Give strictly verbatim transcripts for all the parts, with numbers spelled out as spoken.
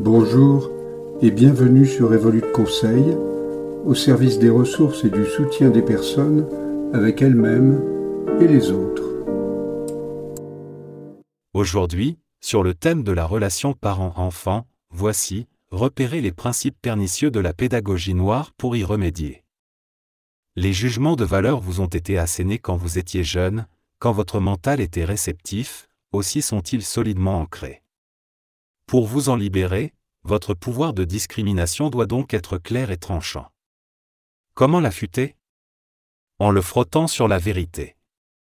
Bonjour et bienvenue sur Evolute Conseil, au service des ressources et du soutien des personnes avec elles-mêmes et les autres. Aujourd'hui, sur le thème de la relation parent-enfant, voici, repérer les principes pernicieux de la pédagogie noire pour y remédier. Les jugements de valeur vous ont été assénés quand vous étiez jeune, quand votre mental était réceptif, aussi sont-ils solidement ancrés. Pour vous en libérer, votre pouvoir de discrimination doit donc être clair et tranchant. Comment l'affûter ? En le frottant sur la vérité.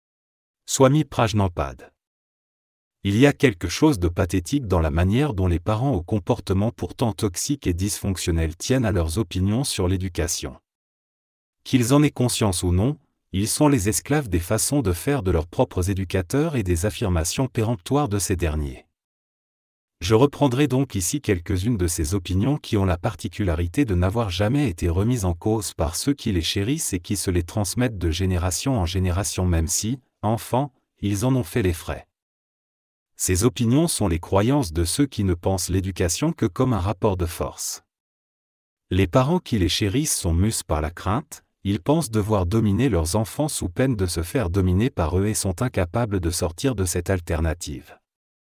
Swami Prajnapada. Il y a quelque chose de pathétique dans la manière dont les parents au comportement pourtant toxique et dysfonctionnel tiennent à leurs opinions sur l'éducation. Qu'ils en aient conscience ou non, ils sont les esclaves des façons de faire de leurs propres éducateurs et des affirmations péremptoires de ces derniers. Je reprendrai donc ici quelques-unes de ces opinions qui ont la particularité de n'avoir jamais été remises en cause par ceux qui les chérissent et qui se les transmettent de génération en génération même si, enfants, ils en ont fait les frais. Ces opinions sont les croyances de ceux qui ne pensent l'éducation que comme un rapport de force. Les parents qui les chérissent sont mus par la crainte, ils pensent devoir dominer leurs enfants sous peine de se faire dominer par eux et sont incapables de sortir de cette alternative.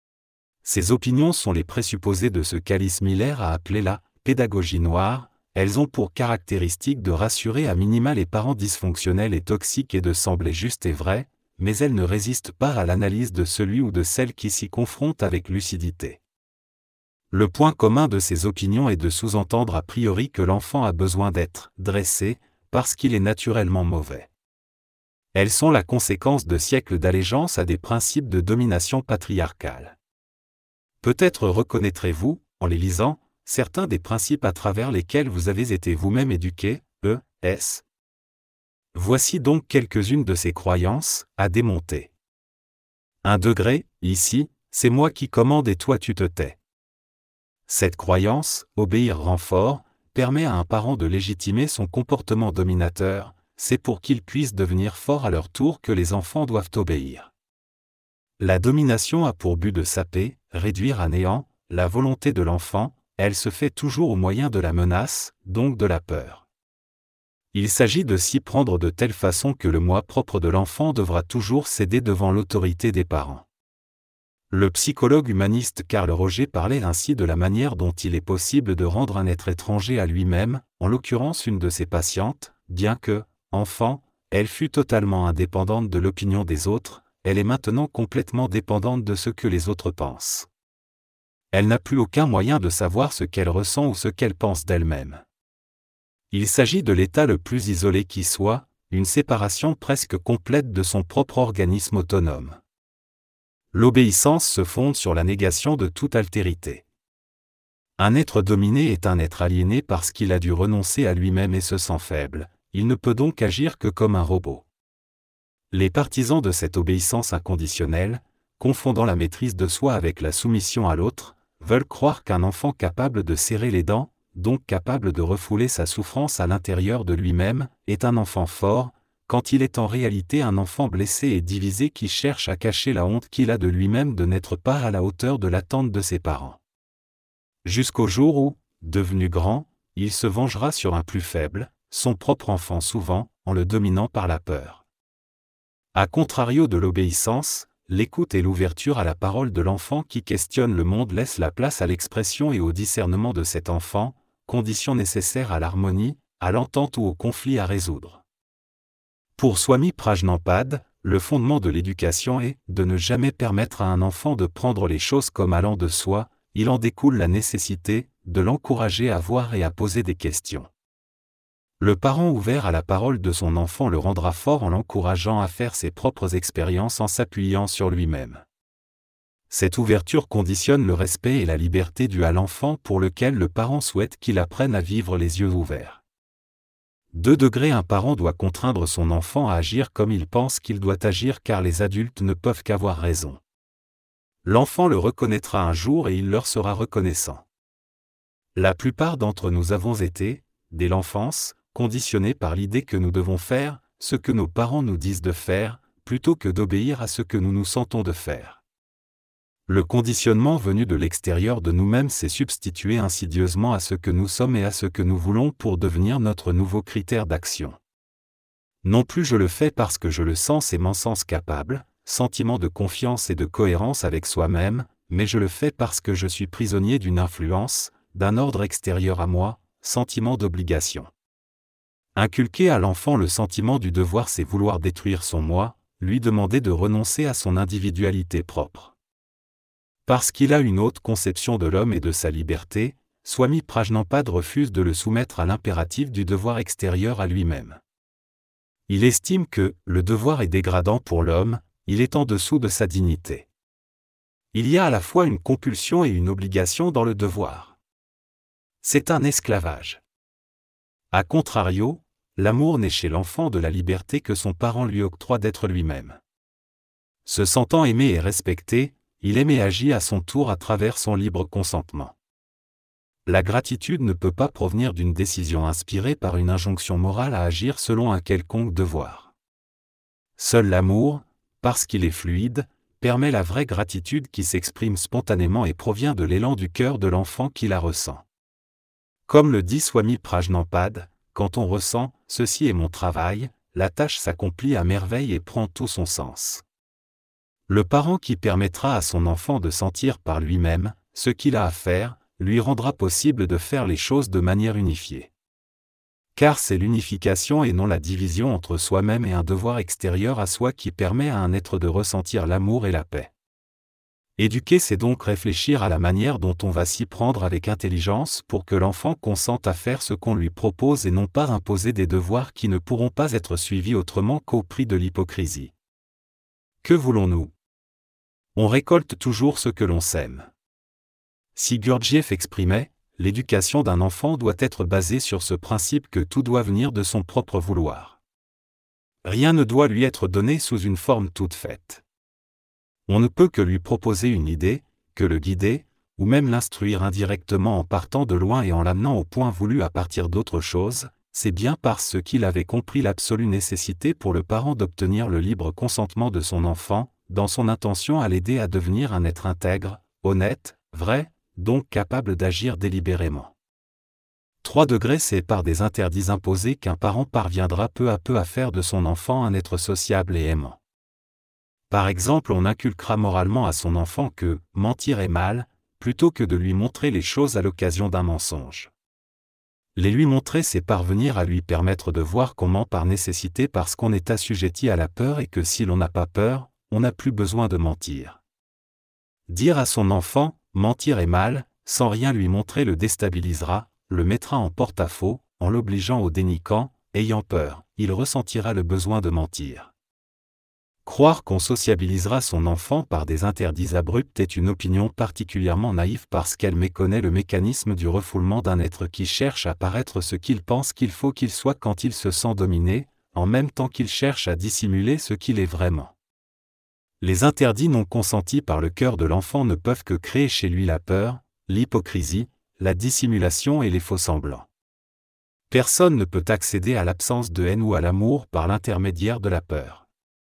Ces opinions sont les présupposés de ce qu'Alice Miller a appelé la « pédagogie noire », elles ont pour caractéristique de rassurer à minima les parents dysfonctionnels et toxiques et de sembler justes et vraies, mais elles ne résistent pas à l'analyse de celui ou de celle qui s'y confronte avec lucidité. Le point commun de ces opinions est de sous-entendre a priori que l'enfant a besoin d'être « dressé » parce qu'il est naturellement mauvais. Elles sont la conséquence de siècles d'allégeance à des principes de domination patriarcale. Peut-être reconnaîtrez-vous, en les lisant, certains des principes à travers lesquels vous avez été vous-même éduqué, E S Voici donc quelques-unes de ces croyances, à démonter. Un degré, ici, c'est moi qui commande et toi tu te tais. Cette croyance, obéir rend fort, permet à un parent de légitimer son comportement dominateur, c'est pour qu'il puisse devenir fort à leur tour que les enfants doivent obéir. La domination a pour but de saper, réduire à néant, la volonté de l'enfant, elle se fait toujours au moyen de la menace, donc de la peur. Il s'agit de s'y prendre de telle façon que le moi propre de l'enfant devra toujours céder devant l'autorité des parents. Le psychologue humaniste Carl Roger parlait ainsi de la manière dont il est possible de rendre un être étranger à lui-même, en l'occurrence une de ses patientes, bien que, enfant, elle fût totalement indépendante de l'opinion des autres, elle est maintenant complètement dépendante de ce que les autres pensent. Elle n'a plus aucun moyen de savoir ce qu'elle ressent ou ce qu'elle pense d'elle-même. Il s'agit de l'état le plus isolé qui soit, une séparation presque complète de son propre organisme autonome. L'obéissance se fonde sur la négation de toute altérité. Un être dominé est un être aliéné parce qu'il a dû renoncer à lui-même et se sent faible, il ne peut donc agir que comme un robot. Les partisans de cette obéissance inconditionnelle, confondant la maîtrise de soi avec la soumission à l'autre, veulent croire qu'un enfant capable de serrer les dents, donc capable de refouler sa souffrance à l'intérieur de lui-même, est un enfant fort, quand il est en réalité un enfant blessé et divisé qui cherche à cacher la honte qu'il a de lui-même de n'être pas à la hauteur de l'attente de ses parents. Jusqu'au jour où, devenu grand, il se vengera sur un plus faible, son propre enfant souvent, en le dominant par la peur. A contrario de l'obéissance, l'écoute et l'ouverture à la parole de l'enfant qui questionne le monde laissent la place à l'expression et au discernement de cet enfant, condition nécessaire à l'harmonie, à l'entente ou au conflit à résoudre. Pour Swami Prajnapada, le fondement de l'éducation est de ne jamais permettre à un enfant de prendre les choses comme allant de soi, il en découle la nécessité de l'encourager à voir et à poser des questions. Le parent ouvert à la parole de son enfant le rendra fort en l'encourageant à faire ses propres expériences en s'appuyant sur lui-même. Cette ouverture conditionne le respect et la liberté due à l'enfant pour lequel le parent souhaite qu'il apprenne à vivre les yeux ouverts. Deux degrés un parent doit contraindre son enfant à agir comme il pense qu'il doit agir car les adultes ne peuvent qu'avoir raison. L'enfant le reconnaîtra un jour et il leur sera reconnaissant. La plupart d'entre nous avons été, dès l'enfance, conditionnés par l'idée que nous devons faire ce que nos parents nous disent de faire, plutôt que d'obéir à ce que nous nous sentons de faire. Le conditionnement venu de l'extérieur de nous-mêmes s'est substitué insidieusement à ce que nous sommes et à ce que nous voulons pour devenir notre nouveau critère d'action. Non plus je le fais parce que je le sens et m'en sens capable, sentiment de confiance et de cohérence avec soi-même, mais je le fais parce que je suis prisonnier d'une influence, d'un ordre extérieur à moi, sentiment d'obligation. Inculquer à l'enfant le sentiment du devoir, c'est vouloir détruire son moi, lui demander de renoncer à son individualité propre. Parce qu'il a une haute conception de l'homme et de sa liberté, Swami Prajnanpad refuse de le soumettre à l'impératif du devoir extérieur à lui-même. Il estime que le devoir est dégradant pour l'homme, il est en dessous de sa dignité. Il y a à la fois une compulsion et une obligation dans le devoir. C'est un esclavage. A contrario, l'amour naît chez l'enfant de la liberté que son parent lui octroie d'être lui-même. Se sentant aimé et respecté, il aime et agit à son tour à travers son libre consentement. La gratitude ne peut pas provenir d'une décision inspirée par une injonction morale à agir selon un quelconque devoir. Seul l'amour, parce qu'il est fluide, permet la vraie gratitude qui s'exprime spontanément et provient de l'élan du cœur de l'enfant qui la ressent. Comme le dit Swami Prajnanpad, quand on ressent « ceci est mon travail », la tâche s'accomplit à merveille et prend tout son sens. Le parent qui permettra à son enfant de sentir par lui-même ce qu'il a à faire, lui rendra possible de faire les choses de manière unifiée. Car c'est l'unification et non la division entre soi-même et un devoir extérieur à soi qui permet à un être de ressentir l'amour et la paix. Éduquer, c'est donc réfléchir à la manière dont on va s'y prendre avec intelligence pour que l'enfant consente à faire ce qu'on lui propose et non pas imposer des devoirs qui ne pourront pas être suivis autrement qu'au prix de l'hypocrisie. Que voulons-nous ? On récolte toujours ce que l'on sème. Si Gurdjieff exprimait « l'éducation d'un enfant doit être basée sur ce principe que tout doit venir de son propre vouloir. Rien ne doit lui être donné sous une forme toute faite. On ne peut que lui proposer une idée, que le guider, ou même l'instruire indirectement en partant de loin et en l'amenant au point voulu à partir d'autre chose, c'est bien parce qu'il avait compris l'absolue nécessité pour le parent d'obtenir le libre consentement de son enfant, dans son intention à l'aider à devenir un être intègre, honnête, vrai, donc capable d'agir délibérément. Trois degrés, c'est par des interdits imposés qu'un parent parviendra peu à peu à faire de son enfant un être sociable et aimant. Par exemple, on inculquera moralement à son enfant que mentir est mal, plutôt que de lui montrer les choses à l'occasion d'un mensonge. Les lui montrer, c'est parvenir à lui permettre de voir qu'on ment par nécessité parce qu'on est assujetti à la peur et que si l'on n'a pas peur, on n'a plus besoin de mentir. Dire à son enfant « mentir est mal », sans rien lui montrer le déstabilisera, le mettra en porte-à-faux, en l'obligeant au déni quand, ayant peur, il ressentira le besoin de mentir. Croire qu'on sociabilisera son enfant par des interdits abrupts est une opinion particulièrement naïve parce qu'elle méconnaît le mécanisme du refoulement d'un être qui cherche à paraître ce qu'il pense qu'il faut qu'il soit quand il se sent dominé, en même temps qu'il cherche à dissimuler ce qu'il est vraiment. Les interdits non consentis par le cœur de l'enfant ne peuvent que créer chez lui la peur, l'hypocrisie, la dissimulation et les faux-semblants. Personne ne peut accéder à l'absence de haine ou à l'amour par l'intermédiaire de la peur.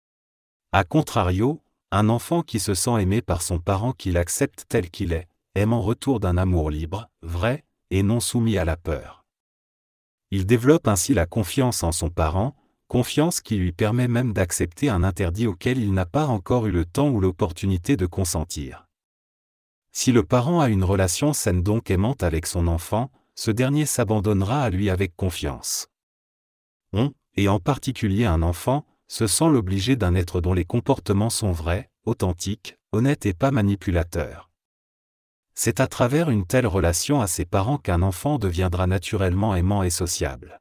A contrario, un enfant qui se sent aimé par son parent qui l'accepte tel qu'il est, aime en retour d'un amour libre, vrai, et non soumis à la peur. Il développe ainsi la confiance en son parent, confiance qui lui permet même d'accepter un interdit auquel il n'a pas encore eu le temps ou l'opportunité de consentir. Si le parent a une relation saine donc aimante avec son enfant, ce dernier s'abandonnera à lui avec confiance. On, et en particulier un enfant, se sent l'obligé d'un être dont les comportements sont vrais, authentiques, honnêtes et pas manipulateurs. C'est à travers une telle relation à ses parents qu'un enfant deviendra naturellement aimant et sociable.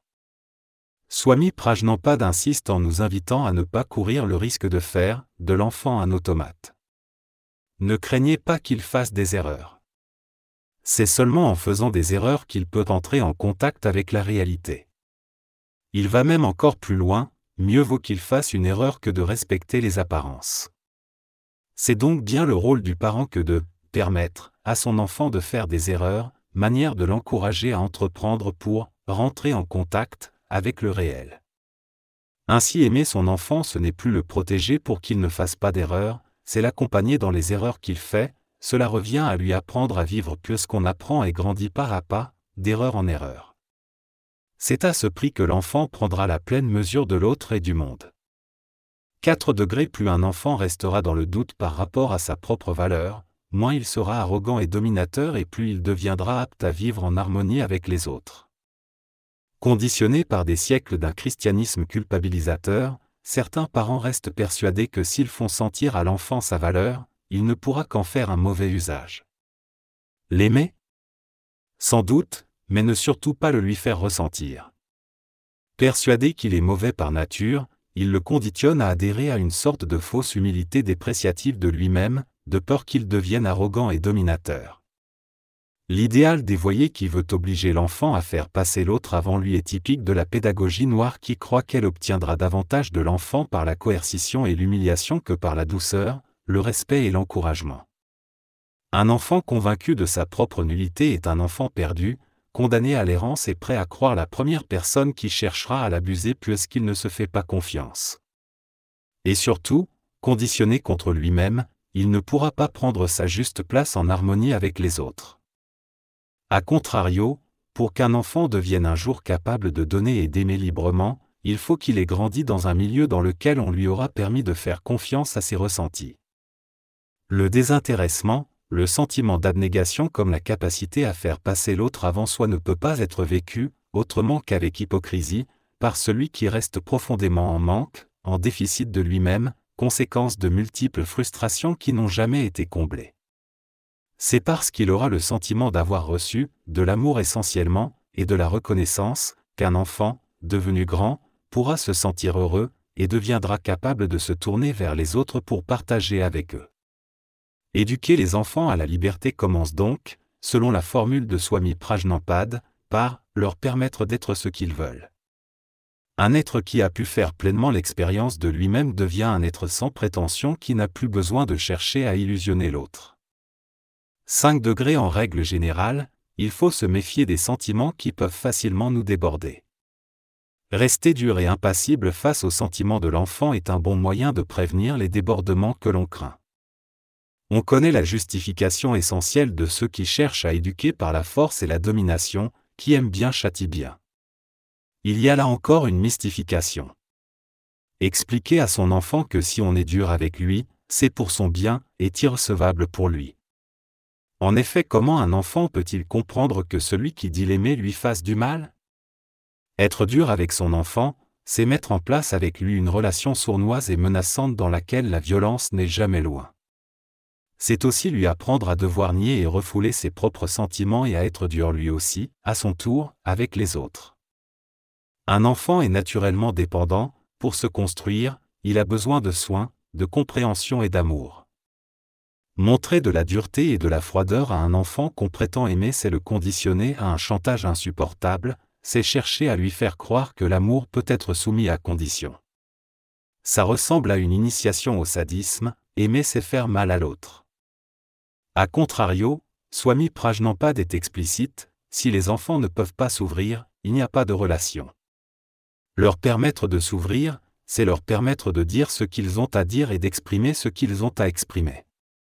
Swami Prajnanpad insiste en nous invitant à ne pas courir le risque de faire de l'enfant un automate. Ne craignez pas qu'il fasse des erreurs. C'est seulement en faisant des erreurs qu'il peut entrer en contact avec la réalité. Il va même encore plus loin, mieux vaut qu'il fasse une erreur que de respecter les apparences. C'est donc bien le rôle du parent que de permettre à son enfant de faire des erreurs, manière de l'encourager à entreprendre pour rentrer en contact avec le réel. Ainsi aimer son enfant, ce n'est plus le protéger pour qu'il ne fasse pas d'erreurs, c'est l'accompagner dans les erreurs qu'il fait, cela revient à lui apprendre à vivre puisqu'on apprend et grandit pas à pas, d'erreur en erreur. C'est à ce prix que l'enfant prendra la pleine mesure de l'autre et du monde. quatre degrés plus un enfant restera dans le doute par rapport à sa propre valeur, moins il sera arrogant et dominateur et plus il deviendra apte à vivre en harmonie avec les autres. Conditionnés par des siècles d'un christianisme culpabilisateur, certains parents restent persuadés que s'ils font sentir à l'enfant sa valeur, il ne pourra qu'en faire un mauvais usage. L'aimer ? Sans doute, mais ne surtout pas le lui faire ressentir. Persuadé qu'il est mauvais par nature, il le conditionne à adhérer à une sorte de fausse humilité dépréciative de lui-même, de peur qu'il devienne arrogant et dominateur. L'idéal dévoyé qui veut obliger l'enfant à faire passer l'autre avant lui est typique de la pédagogie noire qui croit qu'elle obtiendra davantage de l'enfant par la coercition et l'humiliation que par la douceur, le respect et l'encouragement. Un enfant convaincu de sa propre nullité est un enfant perdu, condamné à l'errance et prêt à croire la première personne qui cherchera à l'abuser puisqu'il ne se fait pas confiance. Et surtout, conditionné contre lui-même, il ne pourra pas prendre sa juste place en harmonie avec les autres. A contrario, pour qu'un enfant devienne un jour capable de donner et d'aimer librement, il faut qu'il ait grandi dans un milieu dans lequel on lui aura permis de faire confiance à ses ressentis. Le désintéressement, le sentiment d'abnégation comme la capacité à faire passer l'autre avant soi ne peut pas être vécu, autrement qu'avec hypocrisie, par celui qui reste profondément en manque, en déficit de lui-même, conséquence de multiples frustrations qui n'ont jamais été comblées. C'est parce qu'il aura le sentiment d'avoir reçu, de l'amour essentiellement, et de la reconnaissance, qu'un enfant, devenu grand, pourra se sentir heureux, et deviendra capable de se tourner vers les autres pour partager avec eux. Éduquer les enfants à la liberté commence donc, selon la formule de Swami Prajnapada, par leur permettre d'être ce qu'ils veulent. Un être qui a pu faire pleinement l'expérience de lui-même devient un être sans prétention qui n'a plus besoin de chercher à illusionner l'autre. cinq degrés en règle générale, il faut se méfier des sentiments qui peuvent facilement nous déborder. Rester dur et impassible face aux sentiments de l'enfant est un bon moyen de prévenir les débordements que l'on craint. On connaît la justification essentielle de ceux qui cherchent à éduquer par la force et la domination, qui aiment bien châtient bien. Il y a là encore une mystification. Expliquer à son enfant que si on est dur avec lui, c'est pour son bien, est irrecevable pour lui. En effet, comment un enfant peut-il comprendre que celui qui dit l'aimer lui fasse du mal ? Être dur avec son enfant, c'est mettre en place avec lui une relation sournoise et menaçante dans laquelle la violence n'est jamais loin. C'est aussi lui apprendre à devoir nier et refouler ses propres sentiments et à être dur lui aussi, à son tour, avec les autres. Un enfant est naturellement dépendant, pour se construire, il a besoin de soins, de compréhension et d'amour. Montrer de la dureté et de la froideur à un enfant qu'on prétend aimer, c'est le conditionner à un chantage insupportable, c'est chercher à lui faire croire que l'amour peut être soumis à condition. Ça ressemble à une initiation au sadisme, aimer c'est faire mal à l'autre. A contrario, Swami Prajnapada est explicite, si les enfants ne peuvent pas s'ouvrir, il n'y a pas de relation. Leur permettre de s'ouvrir, c'est leur permettre de dire ce qu'ils ont à dire et d'exprimer ce qu'ils ont à exprimer.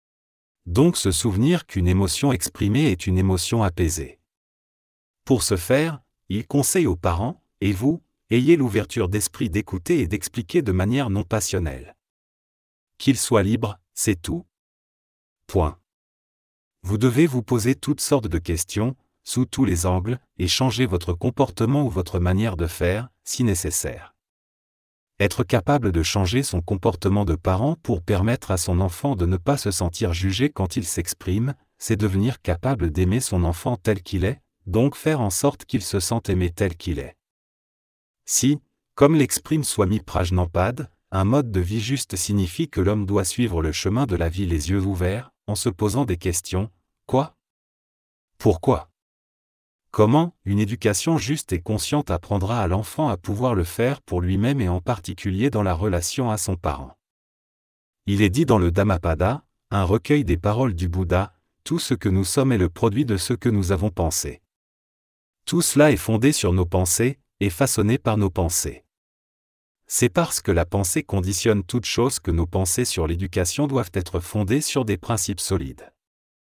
Donc se souvenir qu'une émotion exprimée est une émotion apaisée. Pour ce faire, il conseille aux parents, et vous, ayez l'ouverture d'esprit d'écouter et d'expliquer de manière non passionnelle. Qu'ils soient libres, c'est tout. Point. Vous devez vous poser toutes sortes de questions, sous tous les angles, et changer votre comportement ou votre manière de faire, si nécessaire. Être capable de changer son comportement de parent pour permettre à son enfant de ne pas se sentir jugé quand il s'exprime, c'est devenir capable d'aimer son enfant tel qu'il est, donc faire en sorte qu'il se sente aimé tel qu'il est. Si, comme l'exprime Swami Prajnapada, un mode de vie juste signifie que l'homme doit suivre le chemin de la vie les yeux ouverts, en se posant des questions, quoi ? Pourquoi ? Comment une éducation juste et consciente apprendra à l'enfant à pouvoir le faire pour lui-même et en particulier dans la relation à son parent. Il est dit dans le Dhammapada, un recueil des paroles du Bouddha, tout ce que nous sommes est le produit de ce que nous avons pensé. Tout cela est fondé sur nos pensées, et façonné par nos pensées. C'est parce que la pensée conditionne toute chose que nos pensées sur l'éducation doivent être fondées sur des principes solides.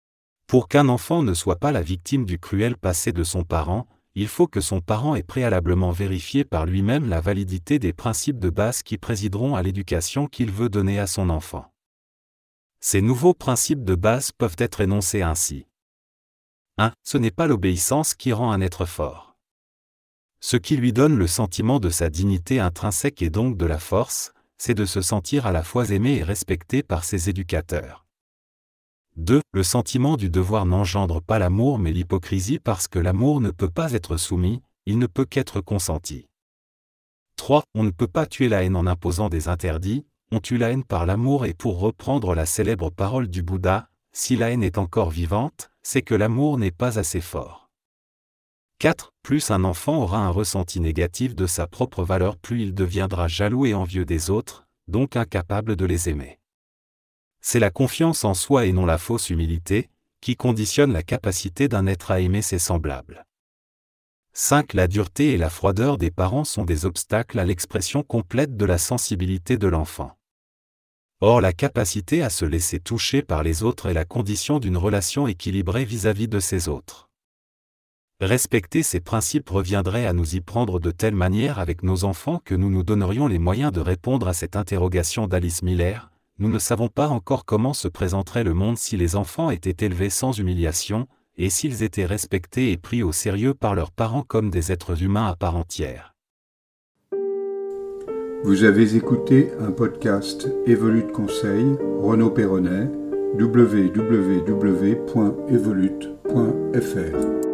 Pour qu'un enfant ne soit pas la victime du cruel passé de son parent, il faut que son parent ait préalablement vérifié par lui-même la validité des principes de base qui présideront à l'éducation qu'il veut donner à son enfant. Ces nouveaux principes de base peuvent être énoncés ainsi. un. Ce n'est pas l'obéissance qui rend un être fort. Ce qui lui donne le sentiment de sa dignité intrinsèque et donc de la force, c'est de se sentir à la fois aimé et respecté par ses éducateurs. deux. Le sentiment du devoir n'engendre pas l'amour mais l'hypocrisie parce que l'amour ne peut pas être soumis, il ne peut qu'être consenti. trois. On ne peut pas tuer la haine en imposant des interdits, on tue la haine par l'amour et pour reprendre la célèbre parole du Bouddha, si la haine est encore vivante, c'est que l'amour n'est pas assez fort. quatre. Plus un enfant aura un ressenti négatif de sa propre valeur, plus il deviendra jaloux et envieux des autres, donc incapable de les aimer. C'est la confiance en soi et non la fausse humilité, qui conditionne la capacité d'un être à aimer ses semblables. cinq. La dureté et la froideur des parents sont des obstacles à l'expression complète de la sensibilité de l'enfant. Or la capacité à se laisser toucher par les autres est la condition d'une relation équilibrée vis-à-vis de ses autres. Respecter ces principes reviendrait à nous y prendre de telle manière avec nos enfants que nous nous donnerions les moyens de répondre à cette interrogation d'Alice Miller. Nous ne savons pas encore comment se présenterait le monde si les enfants étaient élevés sans humiliation, et s'ils étaient respectés et pris au sérieux par leurs parents comme des êtres humains à part entière. Vous avez écouté un podcast Evolute Conseil, Renaud Perronnet, w w w point evolute point f r.